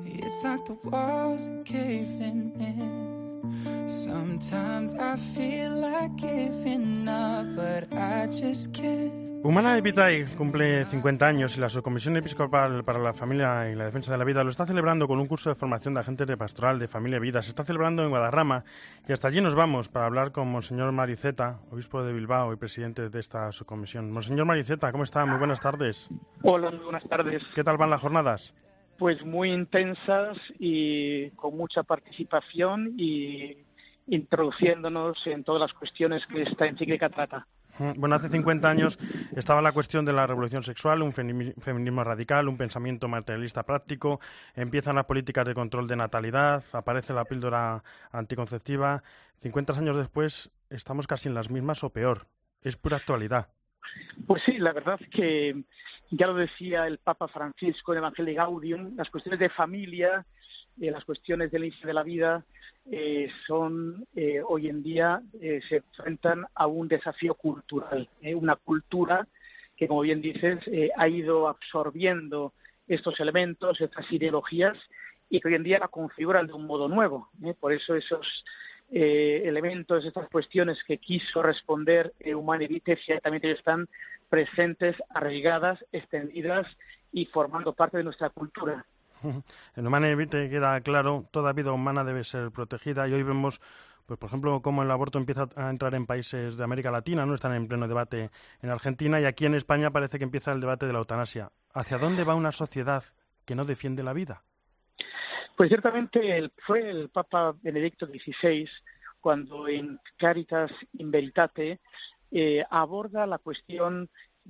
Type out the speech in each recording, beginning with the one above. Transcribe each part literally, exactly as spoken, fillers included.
It's like the walls are caving in. Sometimes I feel like giving up, but I just can't. Humanae Vitae cumple cincuenta años y la Subcomisión Episcopal para la Familia y la Defensa de la Vida lo está celebrando con un curso de formación de agentes de pastoral de familia y vida. Se está celebrando en Guadarrama y hasta allí nos vamos para hablar con Monseñor Mariceta, obispo de Bilbao y presidente de esta subcomisión. Monseñor Mariceta, ¿cómo está? Muy buenas tardes. Hola, muy buenas tardes. ¿Qué tal van las jornadas? Pues muy intensas y con mucha participación y introduciéndonos en todas las cuestiones que esta encíclica trata. Bueno, hace cincuenta años estaba la cuestión de la revolución sexual, un feminismo radical, un pensamiento materialista práctico, empiezan las políticas de control de natalidad, aparece la píldora anticonceptiva. cincuenta años después estamos casi en las mismas o peor. Es pura actualidad. Pues sí, la verdad que ya lo decía el Papa Francisco en Evangelii Gaudium, las cuestiones de familia, eh, las cuestiones del inicio de la vida, eh, son eh, hoy en día eh, se enfrentan a un desafío cultural, eh, una cultura que, como bien dices, eh, ha ido absorbiendo estos elementos, estas ideologías, y que hoy en día la configuran de un modo nuevo. Eh, por eso esos eh, elementos, estas cuestiones que quiso responder eh, Humanae Vitae, ciertamente están presentes, arraigadas, extendidas y formando parte de nuestra cultura. En Humanae Vitae queda claro, toda vida humana debe ser protegida y hoy vemos, pues por ejemplo, cómo el aborto empieza a entrar en países de América Latina, no están en pleno debate en Argentina y aquí en España parece que empieza el debate de la eutanasia. ¿Hacia dónde va una sociedad que no defiende la vida? Pues ciertamente el, fue el Papa Benedicto dieciséis cuando en Caritas in Veritate eh, aborda la cuestión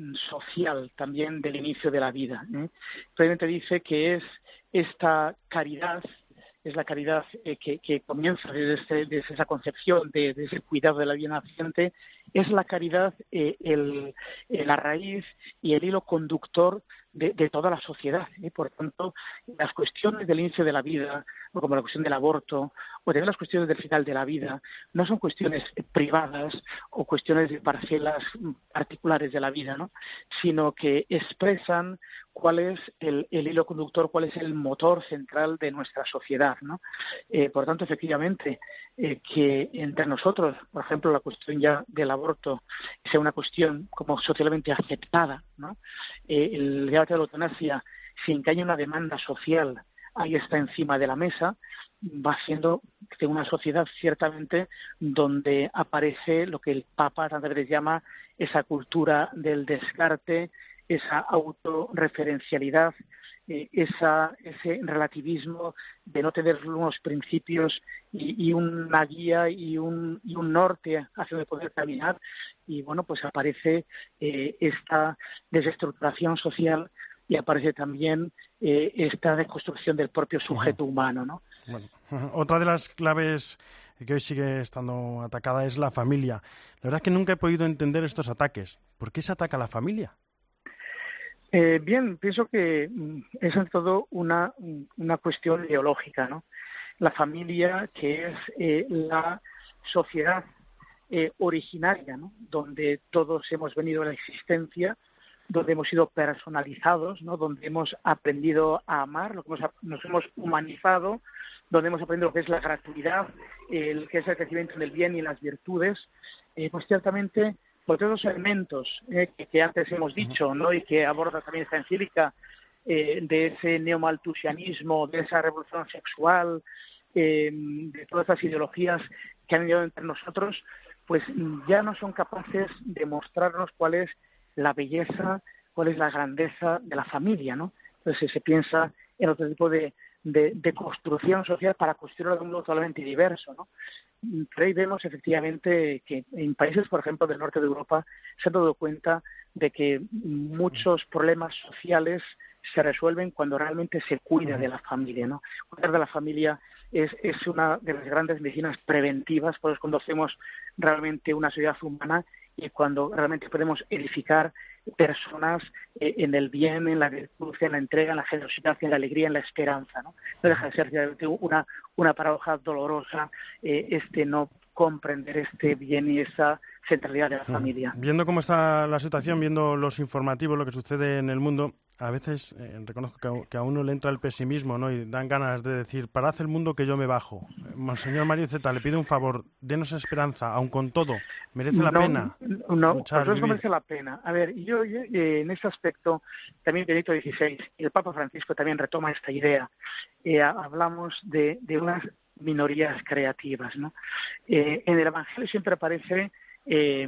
social también del inicio de la vida. ¿eh? Realmente dice que es esta caridad, es la caridad eh, que, que comienza desde, este, desde esa concepción de, de ese cuidado de la vida naciente, es la caridad eh, el, eh, la raíz y el hilo conductor de, de toda la sociedad. ¿eh? Por tanto, las cuestiones del inicio de la vida, como la cuestión del aborto, o también las cuestiones del final de la vida, no son cuestiones privadas o cuestiones de parcelas particulares de la vida, ¿no? Sino que expresan cuál es el, el hilo conductor, cuál es el motor central de nuestra sociedad, ¿no? Eh, por tanto, efectivamente, eh, que entre nosotros, por ejemplo, la cuestión ya del aborto sea una cuestión como socialmente aceptada, ¿no? Eh, el debate de la eutanasia, sin que haya una demanda social, ahí está encima de la mesa, va siendo de una sociedad ciertamente donde aparece lo que el Papa tantas veces llama esa cultura del descarte, esa autorreferencialidad, eh, esa, ese relativismo de no tener unos principios y, y una guía y un, y un norte hacia donde poder caminar. Y bueno, pues aparece eh, esta desestructuración social y aparece también eh, esta deconstrucción del propio sujeto humano, ¿no? Bueno, otra de las claves que hoy sigue estando atacada es la familia. La verdad es que nunca he podido entender estos ataques. ¿Por qué se ataca a la familia? Eh, bien, pienso que es en todo una, una cuestión ideológica, ¿no? La familia, que es eh, la sociedad eh, originaria, ¿no? Donde todos hemos venido a la existencia, donde hemos sido personalizados, ¿no? Donde hemos aprendido a amar, lo que hemos, nos hemos humanizado, donde hemos aprendido lo que es la gratuidad, el que es el crecimiento en el bien y en las virtudes, eh, pues ciertamente por todos los elementos eh, que, que antes hemos dicho, ¿no? Y que aborda también esta encíclica, eh, de ese neomalthusianismo, de esa revolución sexual, eh, de todas estas ideologías que han ido entre nosotros, pues ya no son capaces de mostrarnos cuál es la belleza, cuál es la grandeza de la familia, ¿no? Entonces se piensa en otro tipo de, de, de construcción social para construir un mundo totalmente diverso, ¿no? Pero ahí vemos efectivamente que en países, por ejemplo, del norte de Europa, se han dado cuenta de que muchos problemas sociales se resuelven cuando realmente se cuida de la familia, ¿no? Cuidar de la familia es, es una de las grandes medicinas preventivas, por eso cuando hacemos realmente una sociedad humana y cuando realmente podemos edificar personas eh, en el bien, en la virtud, en la entrega, en la generosidad, en la alegría, en la esperanza, ¿no? No deja de ser realmente una, una paradoja dolorosa eh, este no comprender este bien y esa centralidad de la familia. Viendo cómo está la situación, viendo los informativos, lo que sucede en el mundo, a veces eh, reconozco que a, que a uno le entra el pesimismo, ¿no? Y dan ganas de decir, parad el mundo que yo me bajo. Monseñor Mario Iceta, le pido un favor, denos esperanza, aun con todo, merece la no, pena. No, luchar, pues no merece la pena. A ver, yo, yo eh, en este aspecto, también Benedicto dieciséis y el Papa Francisco también retoma esta idea. Eh, hablamos de, de unas minorías creativas, ¿no? Eh, en el Evangelio siempre aparece eh,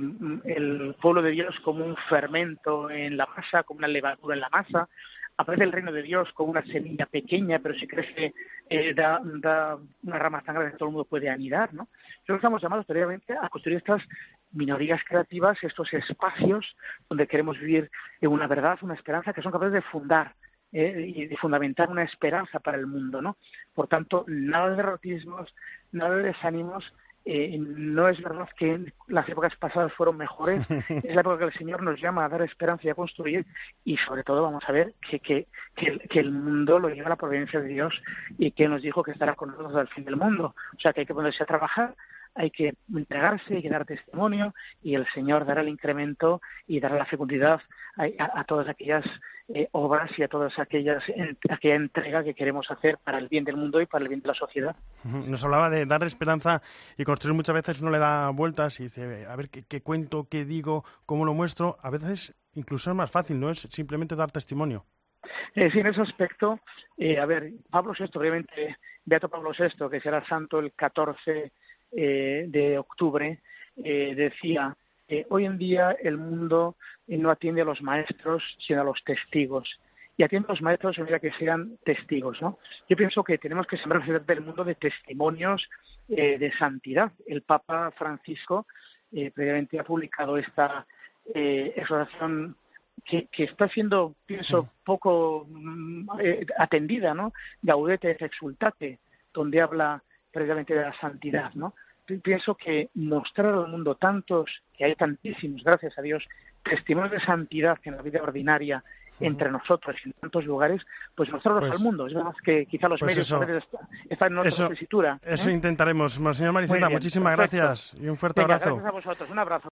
el pueblo de Dios como un fermento en la masa, como una levadura en la masa. Aparece el reino de Dios como una semilla pequeña, pero si crece eh, da, da una rama tan grande que todo el mundo puede anidar, ¿no? Nosotros estamos llamados previamente a construir estas minorías creativas, estos espacios donde queremos vivir en una verdad, una esperanza, que son capaces de fundar eh, y de fundamentar una esperanza para el mundo, ¿no? Por tanto, nada de derrotismos, nada de desánimos. Eh, no es verdad que las épocas pasadas fueron mejores, es la época que el Señor nos llama a dar esperanza y a construir, y sobre todo vamos a ver que, que, que, el, que el mundo lo lleva a la providencia de Dios y que nos dijo que estará con nosotros al fin del mundo. O sea que hay que ponerse a trabajar, hay que entregarse, hay que dar testimonio, y el Señor dará el incremento y dará la fecundidad a, a, a todas aquellas eh, obras y a todas aquellas en, aquella entrega que queremos hacer para el bien del mundo y para el bien de la sociedad. Nos hablaba de dar esperanza y construir. Muchas veces uno le da vueltas y dice, a ver, ¿qué, qué cuento, qué digo, cómo lo muestro? A veces incluso es más fácil, ¿no? Es simplemente dar testimonio. Eh, sí, en ese aspecto, eh, a ver, Pablo sexto, obviamente, Beato Pablo sexto, que será santo el catorce eh, de octubre, eh, decía, eh, hoy en día el mundo eh, no atiende a los maestros, sino a los testigos. Y atiende a los maestros en vez de que sean testigos, ¿no? Yo pienso que tenemos que sembrar del mundo de testimonios eh, de santidad. El Papa Francisco eh, previamente ha publicado esta eh, exhortación que, que está siendo, pienso, poco eh, atendida, ¿no? Gaudete et exsultate, donde habla previamente de la santidad, ¿no? Pienso que mostrar al mundo tantos, que hay tantísimos, gracias a Dios, testimonios de santidad en la vida ordinaria entre nosotros en tantos lugares, pues mostrarlos pues, al mundo. Es verdad que quizá los pues medios eso, están en otra eso, tesitura. ¿eh? Eso intentaremos. Monseñor Mario Iceta, muchísimas perfecto. gracias y un fuerte Venga, abrazo. Gracias a vosotros. Un abrazo.